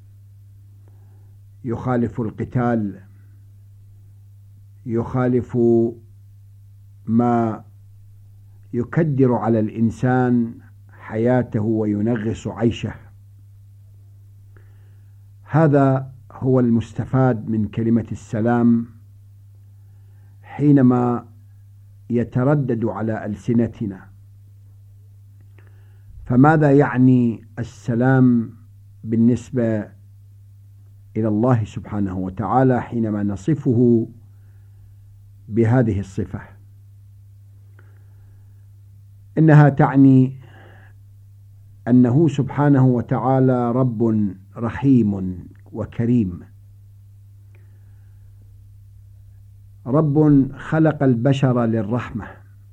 يخالف القتال، يخالف ما يكدر على الإنسان حياته وينغص عيشه. هذا هو المستفاد من كلمة السلام حينما يتردد على ألسنتنا. فماذا يعني السلام بالنسبة إلى الله سبحانه وتعالى حينما نصفه بهذه الصفة؟ إنها تعني أنه سبحانه وتعالى رب رحيم وكريم، رب خلق البشر للرحمة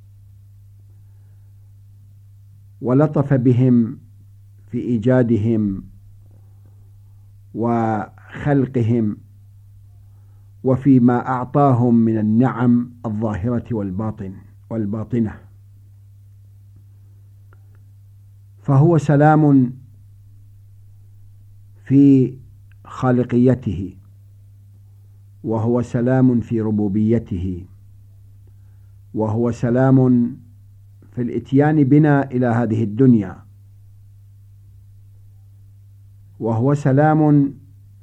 ولطف بهم في إيجادهم وخلقهم وفيما أعطاهم من النعم الظاهرة والباطن والباطنة. فهو سلام في خالقيته، وهو سلام في ربوبيته، وهو سلام في الإتيان بنا إلى هذه الدنيا، وهو سلام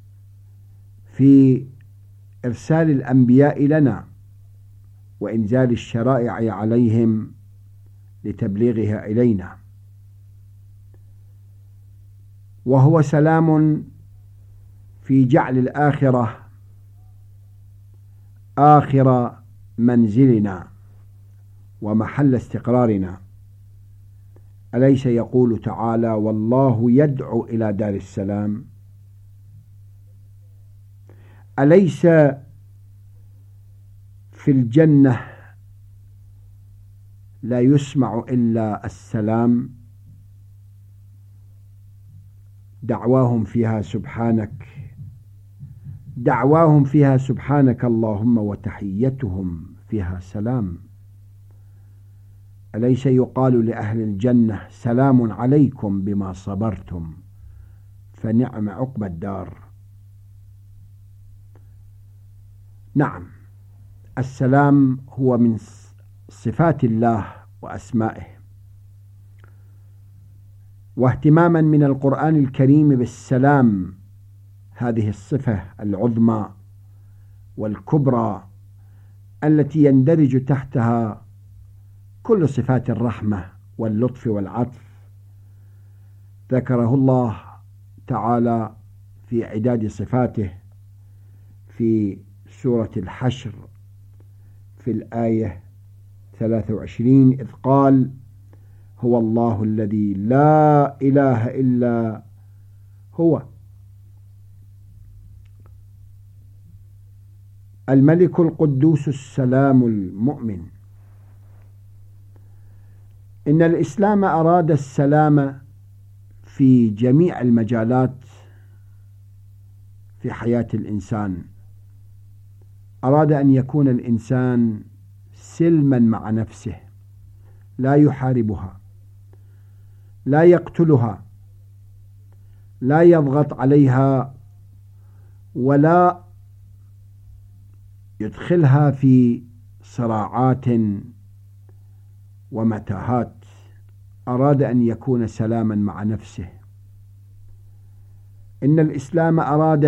في إرسال الأنبياء لنا وإنزال الشرائع عليهم لتبليغها إلينا، وهو سلام في جعل الآخرة آخر منزلنا ومحل استقرارنا. أليس يقول تعالى: والله يدعو إلى دار السلام؟ أليس في الجنة لا يسمع إلا السلام؟ دعواهم فيها سبحانك دعواهم فيها سبحانك اللهم وتحيتهم فيها سلام. أليس يقال لأهل الجنة: سلام عليكم بما صبرتم فنعم عقبى الدار؟ نعم، السلام هو من صفات الله وأسمائه. واهتماما من القرآن الكريم بالسلام، هذه الصفة العظمى والكبرى التي يندرج تحتها كل صفات الرحمة واللطف والعطف، ذكره الله تعالى في عداد صفاته في سورة الحشر في الآية ثلاثة وعشرين، إذ قال: هو الله الذي لا إله إلا هو الملك القدوس السلام المؤمن. إن الإسلام أراد السلام في جميع المجالات في حياة الإنسان. أراد أن يكون الإنسان سلما مع نفسه، لا يحاربها، لا يقتلها، لا يضغط عليها، ولا يدخلها في صراعات ومتاهات. أراد أن يكون سلاما مع نفسه. إن الإسلام أراد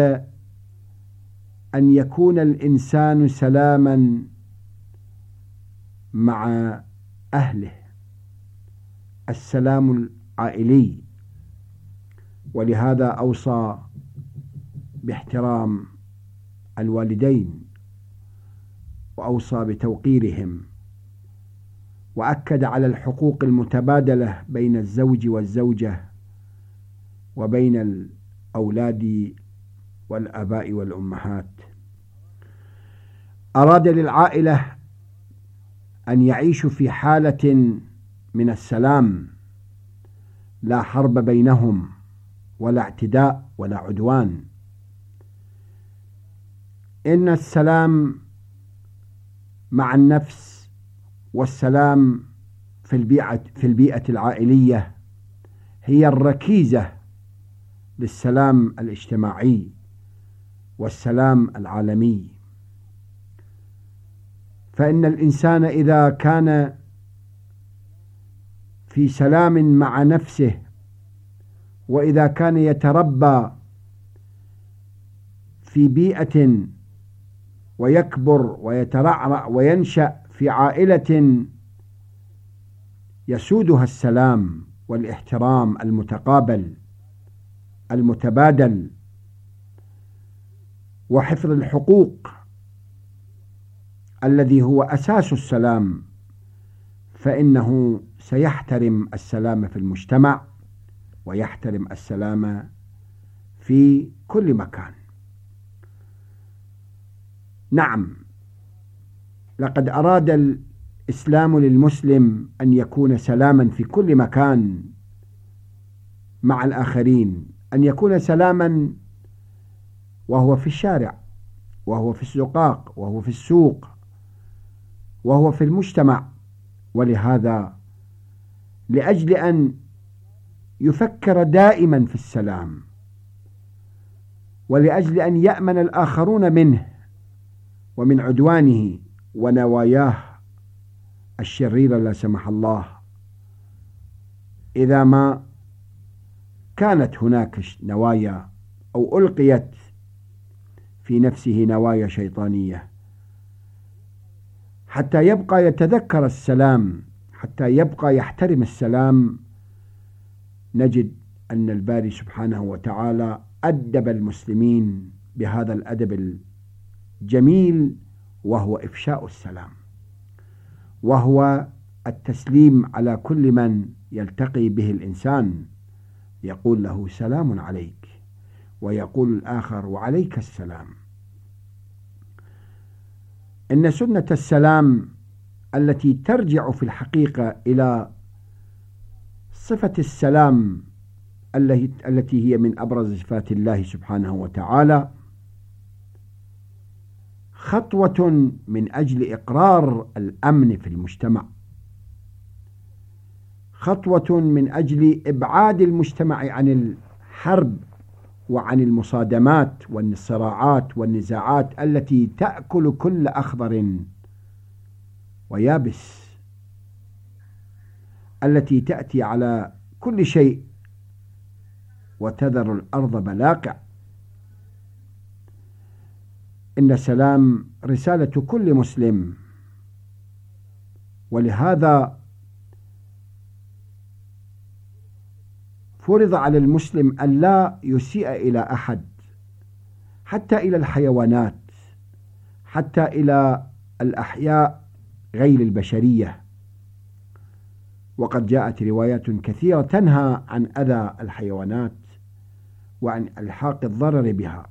أن يكون الإنسان سلاما مع أهله، السلام العائلي، ولهذا أوصى باحترام الوالدين وأوصى بتوقيرهم، وأكد على الحقوق المتبادلة بين الزوج والزوجة وبين الأولاد والآباء والأمهات. أراد للعائلة أن يعيشوا في حالة من السلام، لا حرب بينهم ولا اعتداء ولا عدوان. إن السلام مع النفس والسلام في البيئة في البيئة العائلية هي الركيزة للسلام الاجتماعي والسلام العالمي. فإن الإنسان إذا كان في سلام مع نفسه، وإذا كان يتربى في بيئة ويكبر ويترعرع وينشأ في عائلة يسودها السلام والاحترام المتقابل المتبادل وحفظ الحقوق الذي هو أساس السلام، فإنه سيحترم السلام في المجتمع ويحترم السلام في كل مكان. نعم، لقد أراد الإسلام للمسلم أن يكون سلاما في كل مكان مع الآخرين، أن يكون سلاما وهو في الشارع، وهو في الزقاق، وهو في السوق، وهو في المجتمع. ولهذا لأجل أن يفكر دائما في السلام، ولأجل أن يأمن الآخرون منه ومن عدوانه ونواياه الشريرة لا سمح الله، إذا ما كانت هناك نوايا أو ألقيت في نفسه نوايا شيطانية، حتى يبقى يتذكر السلام، حتى يبقى يحترم السلام، نجد أن الباري سبحانه وتعالى أدب المسلمين بهذا الأدب الجميل، وهو إفشاء السلام، وهو التسليم على كل من يلتقي به الإنسان، يقول له سلام عليك، ويقول الآخر وعليك السلام. إن سنة السلام التي ترجع في الحقيقة إلى صفة السلام التي هي من أبرز صفات الله سبحانه وتعالى، خطوة من أجل إقرار الأمن في المجتمع، خطوة من أجل إبعاد المجتمع عن الحرب وعن المصادمات والصراعات والنزاعات التي تأكل كل أخضر ويابس، التي تأتي على كل شيء وتذر الأرض بلاقع. إن السلام رسالة كل مسلم، ولهذا فرض على المسلم أن لا يسيء إلى أحد، حتى إلى الحيوانات، حتى إلى الأحياء غير البشرية. وقد جاءت روايات كثيرة تنهى عن أذى الحيوانات وعن إلحاق الضرر بها،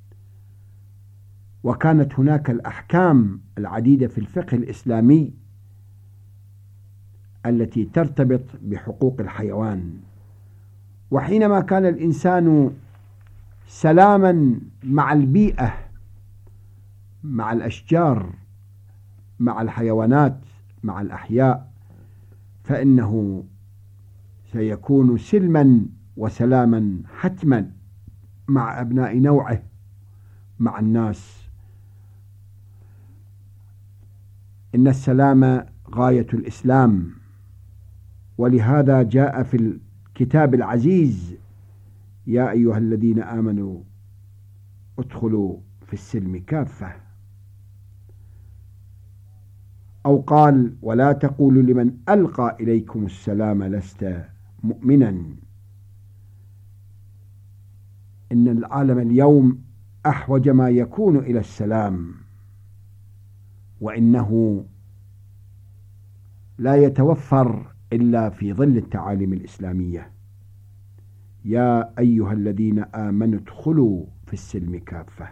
وكانت هناك الأحكام العديدة في الفقه الإسلامي التي ترتبط بحقوق الحيوان. وحينما كان الإنسان سلاما مع البيئة، مع الأشجار، مع الحيوانات، مع الأحياء، فإنه سيكون سلما وسلاما حتما مع أبناء نوعه، مع الناس. إن السلام غاية الإسلام، ولهذا جاء في الكتاب العزيز: يا أيها الذين آمنوا ادخلوا في السلم كافة. أو قال: ولا تقولوا لمن ألقى إليكم السلام لست مؤمنا. إن العالم اليوم أحوج ما يكون إلى السلام، وإنه لا يتوفر إلا في ظل التعاليم الإسلامية. يا أيها الذين آمنوا ادخلوا في السلم كافة.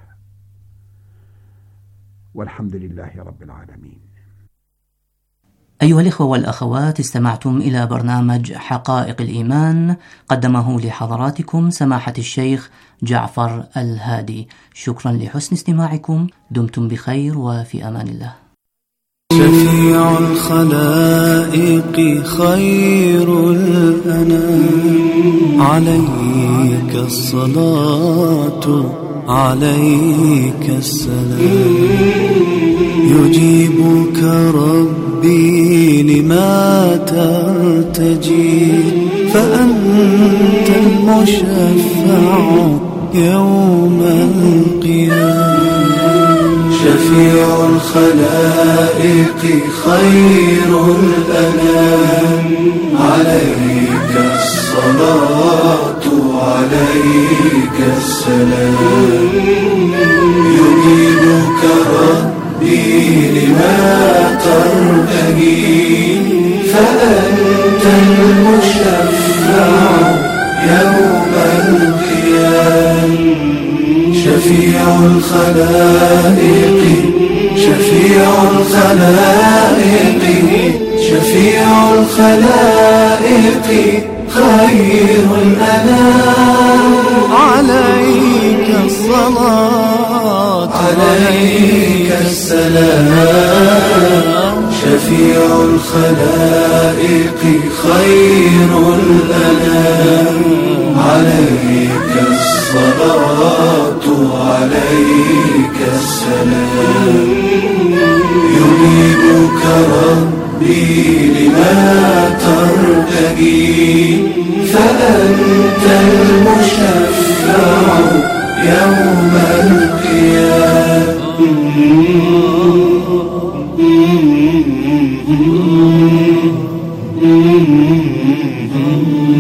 والحمد لله رب العالمين. أيها الإخوة والأخوات، استمعتم إلى برنامج حقائق الإيمان، قدمه لحضراتكم سماحة الشيخ جعفر الهادي. شكرا لحسن استماعكم، دمتم بخير وفي أمان الله. شفيع الخلائق خير الأنام، عليك الصلاة عليك السلام. يجيبك ربي لما ترتجي، فأنت المشفع يوم القيامة. شفيع الخلائق خير الأنام، عليك الصلاة عليك السلام. يجيبك ربي لما ترتجي، فأنت المشفع يوم القيامة. شفيع الخلائق شفيع الخلائق شفيع الخلائق خير الأنام، عليك الصلاة عليك السلام. شفيع الخلائق خير الأنام، عليك الصلاة عليك السلام. يجيبك ربي لما ترتجي، فأنت المشفع يوم القيامة.